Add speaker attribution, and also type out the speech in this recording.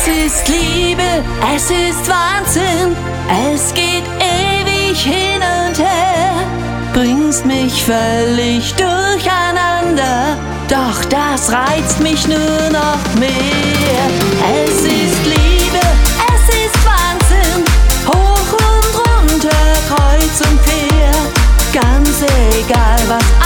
Speaker 1: Es ist Liebe, es ist Wahnsinn, es geht ewig hin und her. Bringst mich völlig durcheinander, doch das reizt mich nur noch mehr. Es ist Liebe, es ist Wahnsinn, hoch und runter, kreuz und quer. Ganz egal, was